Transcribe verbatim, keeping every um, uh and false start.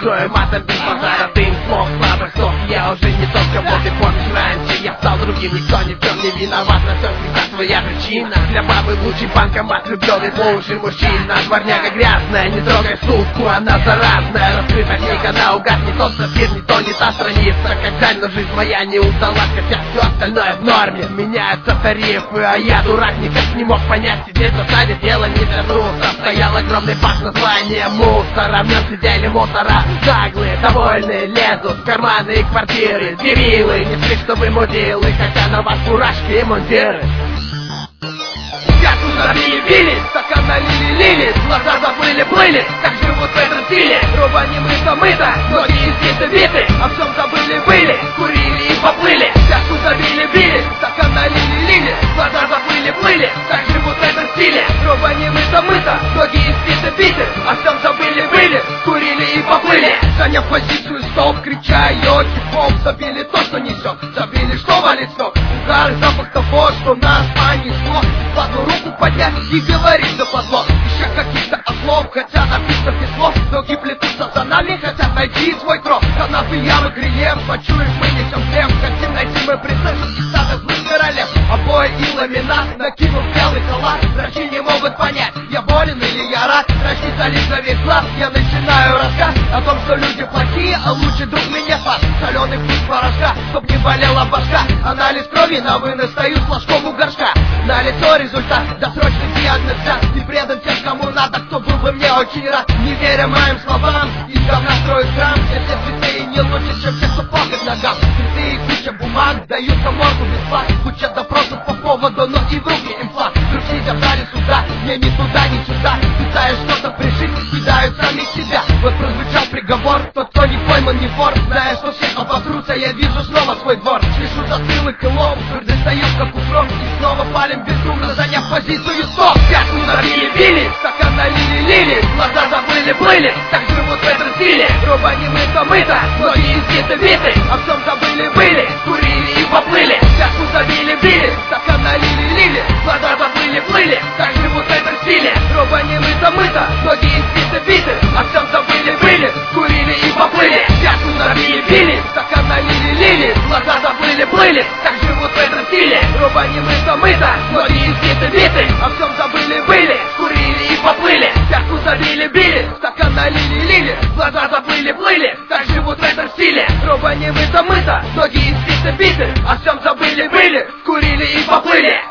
чужое матом без базара. Дым, слов, слабых слов, я уже не тот, кого ты помнишь раньше. Я стал другим, никто ни в чем не виноват, на все всегда своя причина. Для бабы лучший банкомат, влюбленный лучший мужчина. Дворняга грязная, не трогай сутку, она заразная. Раскрыта книга наугад, не тот сапфир, не то, не та страница. Как жаль, но жизнь моя не удалась, хотя все остальное в норме. Меняются тарифы, а я дурак никак не мог понять. Сидеть в засаде, дело не для трусов. Стоял огромный бак с названием мусора. В нем сидели мусора, наглые, довольные, лезут в карманы и квартиры. Дебилы, не слышь, что вы мудилы, хотя на вас фуражки и мундиры. Пятку забили, били, стакан налили, лили, глаза заплыли, плыли, так живут в этом стиле. Труба не мыта, мыта, ноги избиты, биты, о всем забыли, были, курили и поплыли. Пятку забили, били, стакан налили, лили, глаза заплыли, плыли, так живут в этом стиле. Труба не мыта, мыта, ноги избиты, биты, о всем забыли, были, курили и поплыли. Заняв позицию, стоп, крича, йо, хип-хоп, забили то, что несет, забили, что валит все. Угар, запах того, что нас понесло. Ладно, руку поднять и говорить западло. Еще каких-то ослов, хотя написано без слов. Ноги плетутся за нами, хотят найти свой троп. Канаты, ямы, грием, почуешь, мы несем хлеб. Хотим найти мы принцессу из стада злых королев. Обои и ламинат, накинув белый халат. Врачи не могут понять, я болен или я рад. Врачи залить за весь глаз, я начинаю рассказ о том, что люди плохие, а лучший друг меня спас. Соленый вкус порошка, чтоб не болела башка. Анализ крови на вынос, стою с ложком у горшка. На лицо результат, досрочный диагноз взят. Ты предан тем, кому надо, кто был бы мне очень рад. Не веря моим словам, из говна строят храм. Все все святые не лучше, чем все, кто плакает ногам. Цветы и куча бумаг даются моргу без флаг. Куча допросов по поводу, но и в руки им флаг. Вдруг сидя в зале суда, мне ни туда, ни сюда. Пытаясь что-то пришить, кидают сами себя. Вот прозвучал приговор, тот, кто не пойман, не вор. Зная, что все оботрутся, я вижу снова свой двор. Слышу затылок и лом, твердо стою, как укроп. И снова палим безумно, заняв позицию стоп. Пятку забили, били, стакан налили, лили, глаза заплыли, плыли, так живут в этом стиле. Труба не мыта, мыта, ноги избиты, биты, о всем забыли, были, курили и поплыли. Пятку забили, били, стакан налили, лили, глаза заплыли, плыли, так живут в этом стиле. Труба не мыта, мыта, ноги избиты, биты, о всем забыли, были, курили и поплыли. Пятку забили, били, стакан налили, лили, глаза заплыли, плыли, так живут в этом стиле. Труба не мыта, мыта, ноги избиты, биты, о всем забыли, были, курили и поплыли. Пятку забили, били, стакан налили, лили, глаза заплыли, плыли, так живут в этом стиле. Труба не мыта, мыта, ноги избиты, биты, о всем забыли, были, курили и поплыли.